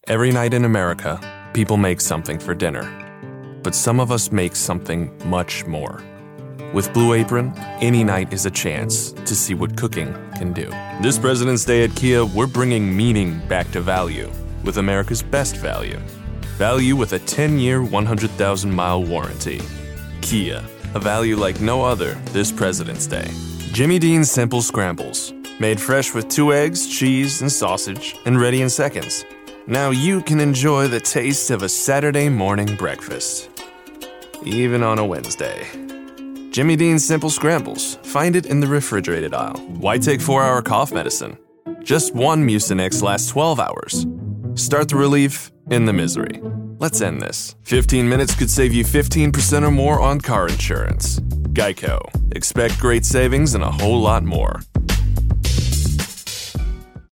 Every night in America, people make something for dinner. But some of us make something much more. With Blue Apron, any night is a chance to see what cooking can do. This President's Day at Kia, we're bringing meaning back to value with America's best value. Value with a 10-year, 100,000-mile warranty. Kia, a value like no other this President's Day. Jimmy Dean's Simple Scrambles, made fresh with 2 eggs, cheese, and sausage, and ready in seconds. Now you can enjoy the taste of a Saturday morning breakfast, even on a Wednesday. Jimmy Dean's Simple Scrambles. Find it in the refrigerated aisle. Why take 4-hour cough medicine? Just one Mucinex lasts 12 hours. Start the relief in the misery. Let's end this. 15 minutes could save you 15% or more on car insurance. Geico. Expect great savings and a whole lot more.